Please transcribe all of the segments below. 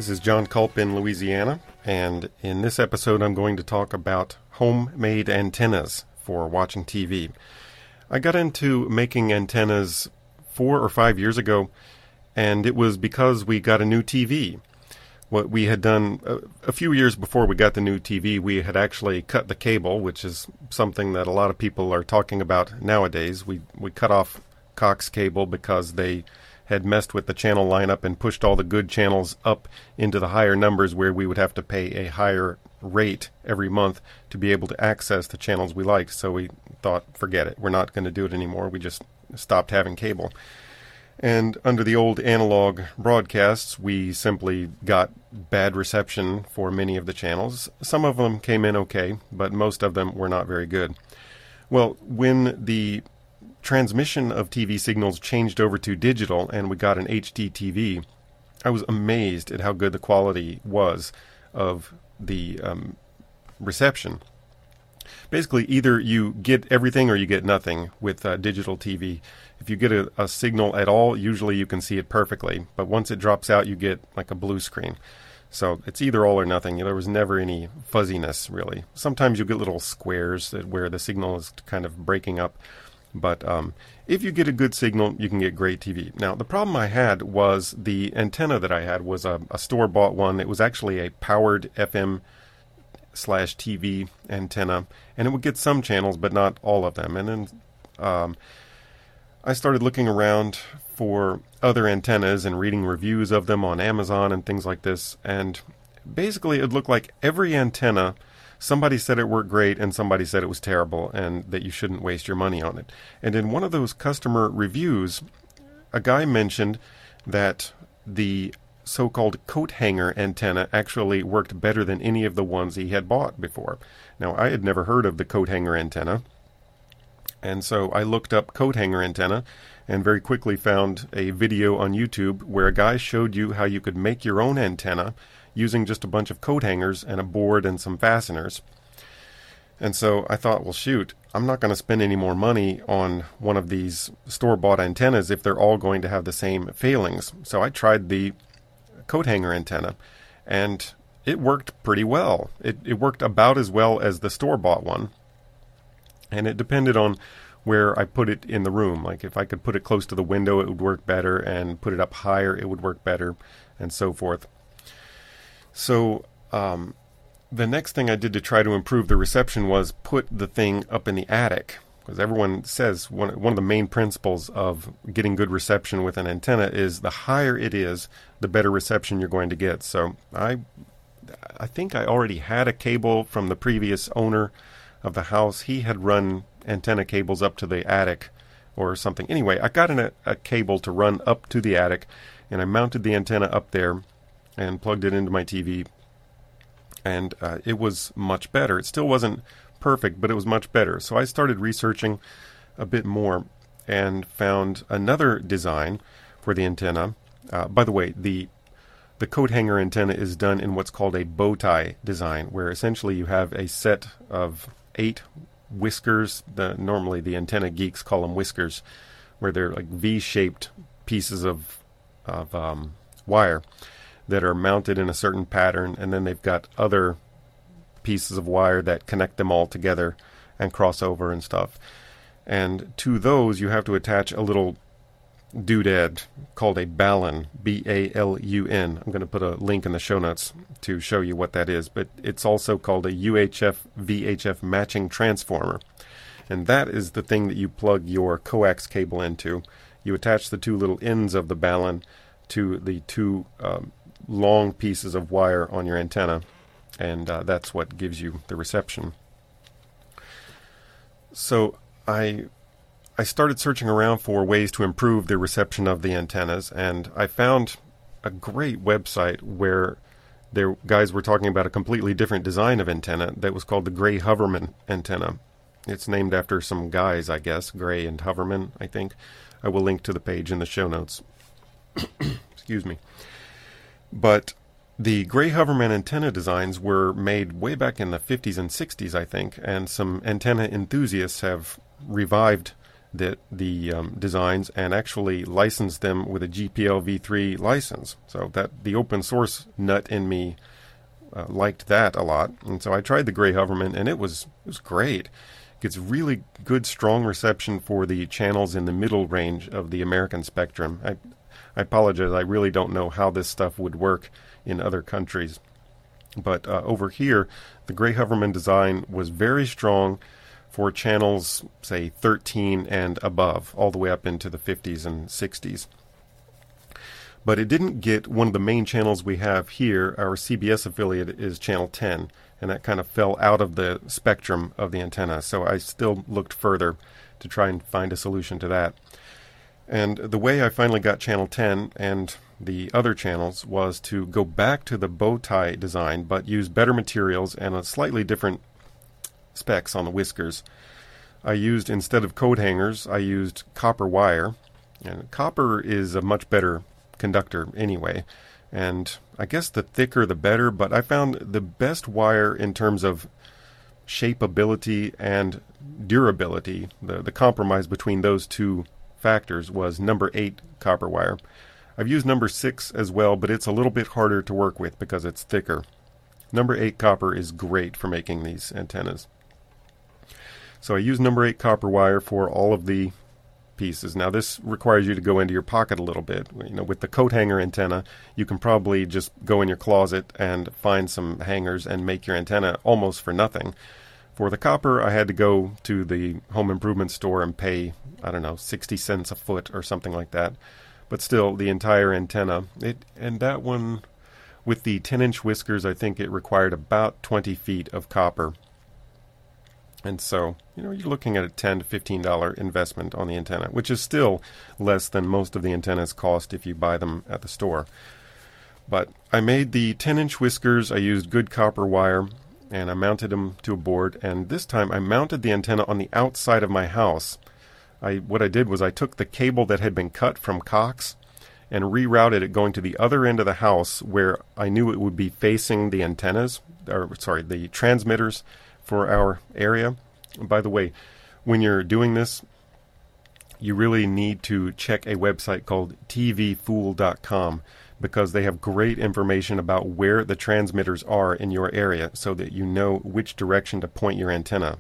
This is John Culp in Louisiana, and in this episode I'm going to talk about homemade antennas for watching TV. I got into making antennas 4 or 5 years ago, and it was because we got a new TV. What we had done a few years before we got the new TV, we had actually cut the cable, which is something that a lot of people are talking about nowadays. We cut off Cox cable because they had messed with the channel lineup and pushed all the good channels up into the higher numbers where we would have to pay a higher rate every month to be able to access the channels we liked. So we thought, forget it, we're not going to do it anymore. We just stopped having cable. And under the old analog broadcasts, we simply got bad reception for many of the channels. Some of them came in okay, but most of them were not very good. Well, when the transmission of TV signals changed over to digital and we got an HD TV, I was amazed at how good the quality was of the reception. Basically, either you get everything or you get nothing with digital TV. If you get a signal at all, usually you can see it perfectly, but once it drops out, you get like a blue screen. So it's either all or nothing. There was never any fuzziness, really. Sometimes you get little squares where the signal is kind of breaking up. But if you get a good signal, you can get great TV. Now, the problem I had was the antenna that I had was a store-bought one. It was actually a powered FM/TV antenna, and it would get some channels, but not all of them. And then I started looking around for other antennas and reading reviews of them on Amazon and things like this. And basically, it looked like every antenna, somebody said it worked great and somebody said it was terrible and that you shouldn't waste your money on it. And in one of those customer reviews, a guy mentioned that the so-called coat hanger antenna actually worked better than any of the ones he had bought before. Now, I had never heard of the coat hanger antenna, and so I looked up coat hanger antenna and very quickly found a video on YouTube where a guy showed you how you could make your own antenna using just a bunch of coat hangers and a board and some fasteners. And so I thought, well, shoot, I'm not going to spend any more money on one of these store-bought antennas if they're all going to have the same failings. So I tried the coat hanger antenna, and it worked pretty well. It worked about as well as the store-bought one, and it depended on where I put it in the room. Like if I could put it close to the window, it would work better, and put it up higher, it would work better, and so forth. So the next thing I did to try to improve the reception was put the thing up in the attic, because everyone says one of the main principles of getting good reception with an antenna is the higher it is, the better reception you're going to get. So I think I already had a cable from the previous owner of the house. He had run antenna cables up to the attic or something. Anyway, I got a cable to run up to the attic, and I mounted the antenna up there and plugged it into my TV, and it was much better. It still wasn't perfect, but it was much better. So I started researching a bit more and found another design for the antenna. By the way, the coat hanger antenna is done in what's called a bow tie design, where essentially you have a set of 8 whiskers. Normally the antenna geeks call them whiskers, where they're like V-shaped pieces of wire that are mounted in a certain pattern, and then they've got other pieces of wire that connect them all together and cross over and stuff. And to those, you have to attach a little doodad called a balun, B-A-L-U-N. I'm going to put a link in the show notes to show you what that is, but it's also called a UHF-VHF matching transformer. And that is the thing that you plug your coax cable into. You attach the 2 little ends of the balun to the 2 long pieces of wire on your antenna, and that's what gives you the reception. So I started searching around for ways to improve the reception of the antennas, and I found a great website where guys were talking about a completely different design of antenna that was called the Gray-Hoverman antenna. It's named after some guys, I guess, Gray and Hoverman, I think. I will link to the page in the show notes. Excuse me. But the Gray-Hoverman antenna designs were made way back in the 50s and 60s, I think, and some antenna enthusiasts have revived the designs and actually licensed them with a GPL v3 license. So that the open source nut in me liked that a lot, and so I tried the Gray Hoverman, and it was great. It gets really good, strong reception for the channels in the middle range of the American spectrum. I apologize, I really don't know how this stuff would work in other countries, but over here, the Gray Hoverman design was very strong for channels, say 13 and above, all the way up into the 50s and 60s. But it didn't get one of the main channels we have here. Our CBS affiliate is channel 10, and that kind of fell out of the spectrum of the antenna. So I still looked further to try and find a solution to that. And the way I finally got channel 10 and the other channels was to go back to the bow tie design, but use better materials and a slightly different specs on the whiskers. I used, instead of coat hangers, I used copper wire. And copper is a much better conductor anyway, and I guess the thicker the better, but I found the best wire in terms of shapeability and durability, the compromise between those two factors was number 8 copper wire. I've used number 6 as well, but it's a little bit harder to work with because it's thicker. Number 8 copper is great for making these antennas. So I use number 8 copper wire for all of the pieces. Now this requires you to go into your pocket a little bit. With the coat hanger antenna, you can probably just go in your closet and find some hangers and make your antenna almost for nothing. For the copper, I had to go to the home improvement store and pay, 60 cents a foot or something like that. But still, the entire antenna, and that one, with the 10-inch whiskers, I think it required about 20 feet of copper. And so, you're looking at a $10 to $15 investment on the antenna, which is still less than most of the antennas cost if you buy them at the store. But I made the 10-inch whiskers. I used good copper wire, and I mounted them to a board. And this time I mounted the antenna on the outside of my house. What I did was I took the cable that had been cut from Cox and rerouted it going to the other end of the house where I knew it would be facing the the transmitters for our area. By the way, when you're doing this, you really need to check a website called tvfool.com because they have great information about where the transmitters are in your area so that you know which direction to point your antenna.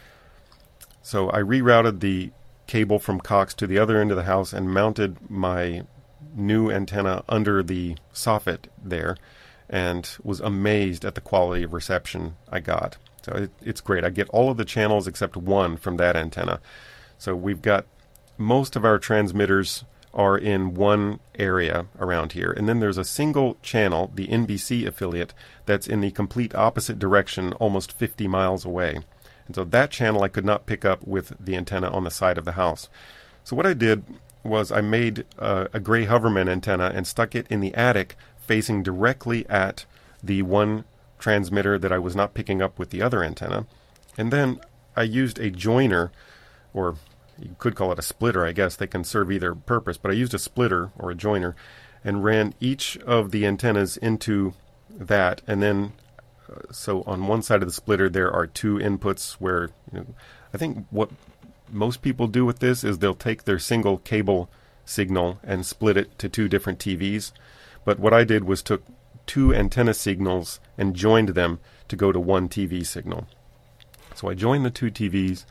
So I rerouted the cable from Cox to the other end of the house and mounted my new antenna under the soffit there and was amazed at the quality of reception I got. So it's great. I get all of the channels except one from that antenna. So we've got most of our transmitters are in one area around here. And then there's a single channel, the NBC affiliate, that's in the complete opposite direction, almost 50 miles away. And so that channel I could not pick up with the antenna on the side of the house. So what I did was I made a Gray Hoverman antenna and stuck it in the attic facing directly at the one transmitter that I was not picking up with the other antenna. And then I used a joiner, or you could call it a splitter, I guess. They can serve either purpose, but I used a splitter or a joiner and ran each of the antennas into that. And then, so on one side of the splitter, there are two inputs where, I think what most people do with this is they'll take their single cable signal and split it to two different TVs. But what I did was took two antenna signals and joined them to go to one TV signal. So I joined the two TVs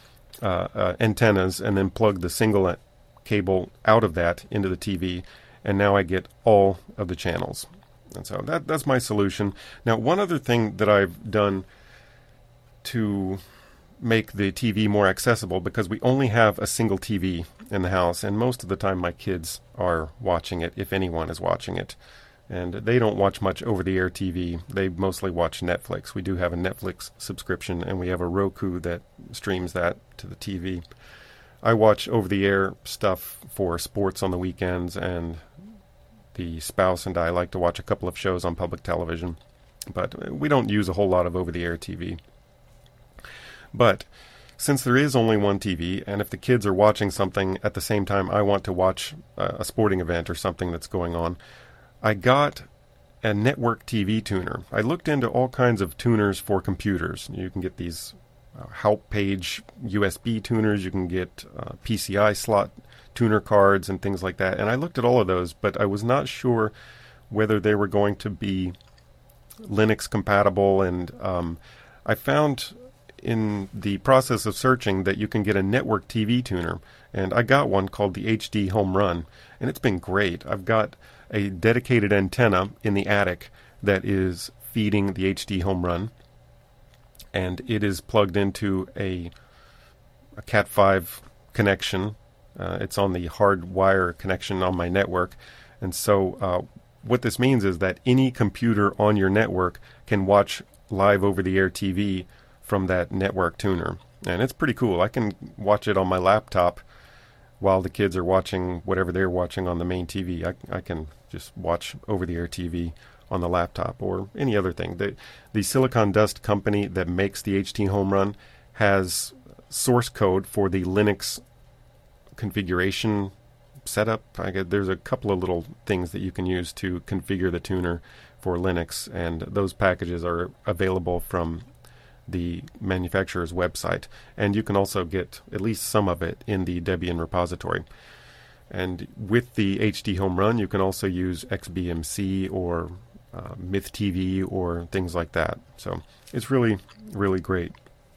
antennas and then plugged the single cable out of that into the TV, and now I get all of the channels. And so that's my solution. Now, one other thing that I've done to make the TV more accessible, because we only have a single TV in the house, and most of the time my kids are watching it, if anyone is watching it. And they don't watch much over-the-air TV. They mostly watch Netflix. We do have a Netflix subscription, and we have a Roku that streams that to the TV. I watch over-the-air stuff for sports on the weekends, and the spouse and I like to watch a couple of shows on public television. But we don't use a whole lot of over-the-air TV. But since there is only one TV, and if the kids are watching something at the same time I want to watch a sporting event or something that's going on, I got a network TV tuner. I looked into all kinds of tuners for computers. You can get these help page USB tuners. You can get PCI slot tuner cards and things like that. And I looked at all of those, but I was not sure whether they were going to be Linux compatible. And I found in the process of searching that you can get a network TV tuner. And I got one called the HD Home Run. And it's been great. I've got a dedicated antenna in the attic that is feeding the HD Home Run. And it is plugged into a Cat5 connection. It's on the hard wire connection on my network. And so what this means is that any computer on your network can watch live over-the-air TV from that network tuner. And it's pretty cool. I can watch it on my laptop while the kids are watching whatever they're watching on the main TV. I can just watch over-the-air TV on the laptop or any other thing. The Silicon Dust company that makes the HD Home Run has source code for the Linux configuration setup. There's a couple of little things that you can use to configure the tuner for Linux, and those packages are available from the manufacturer's website. And you can also get at least some of it in the Debian repository. And with the HD Home Run, you can also use XBMC or MythTV or things like that. So it's really, really great.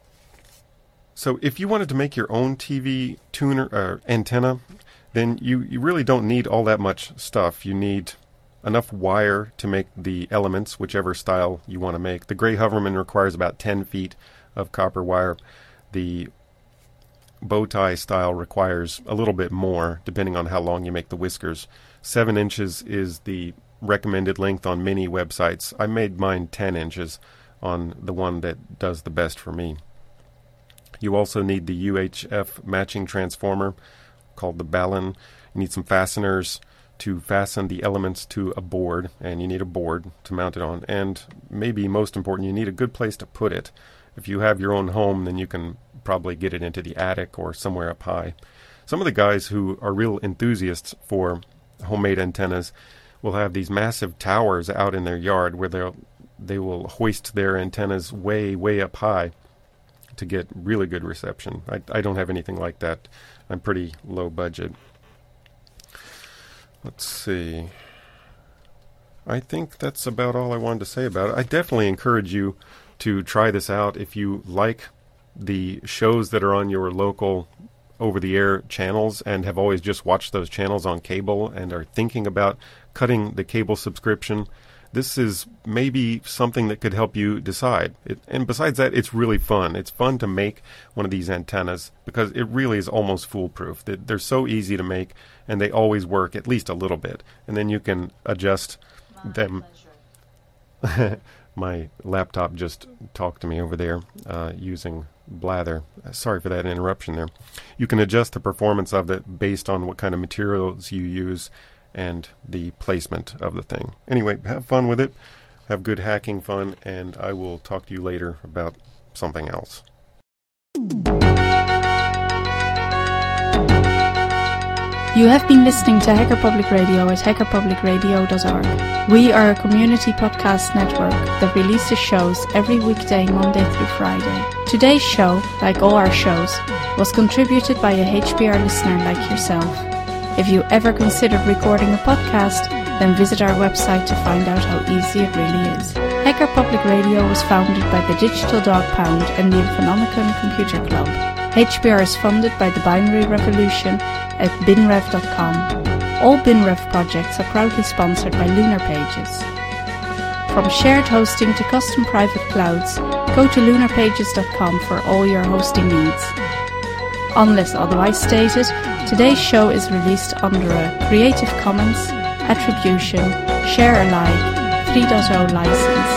So if you wanted to make your own TV tuner antenna, then you really don't need all that much stuff. You need enough wire to make the elements, whichever style you want to make. The Gray Hoverman requires about 10 feet of copper wire. The bow tie style requires a little bit more, depending on how long you make the whiskers. 7 inches is the recommended length on many websites. I made mine 10 inches on the one that does the best for me. You also need the UHF matching transformer called the Balun. You need some fasteners to fasten the elements to a board, and you need a board to mount it on. And maybe most important, you need a good place to put it. If you have your own home, then you can probably get it into the attic or somewhere up high. Some of the guys who are real enthusiasts for homemade antennas will have these massive towers out in their yard where they will hoist their antennas way, way up high to get really good reception. I don't have anything like that. I'm pretty low budget. Let's see. I think that's about all I wanted to say about it. I definitely encourage you to try this out if you like the shows that are on your local over-the-air channels and have always just watched those channels on cable and are thinking about cutting the cable subscription. This is maybe something that could help you decide. And besides that, it's really fun. It's fun to make one of these antennas because it really is almost foolproof. They're so easy to make, and they always work at least a little bit. And then you can adjust them. My laptop just talked to me over there using Blather. Sorry for that interruption there. You can adjust the performance of it based on what kind of materials you use and the placement of the thing. Anyway, have fun with it. Have good hacking fun, and I will talk to you later about something else. You have been listening to Hacker Public Radio at hackerpublicradio.org. We are a community podcast network that releases shows every weekday, Monday through Friday. Today's show, like all our shows, was contributed by a HPR listener like yourself. If you ever considered recording a podcast, then visit our website to find out how easy it really is. Hacker Public Radio was founded by the Digital Dog Pound and the Infonomicon Computer Club. HPR is funded by the Binary Revolution at binrev.com. All BinRev projects are proudly sponsored by Lunar Pages. From shared hosting to custom private clouds, go to lunarpages.com for all your hosting needs. Unless otherwise stated, today's show is released under a Creative Commons Attribution Share Alike 3.0 license.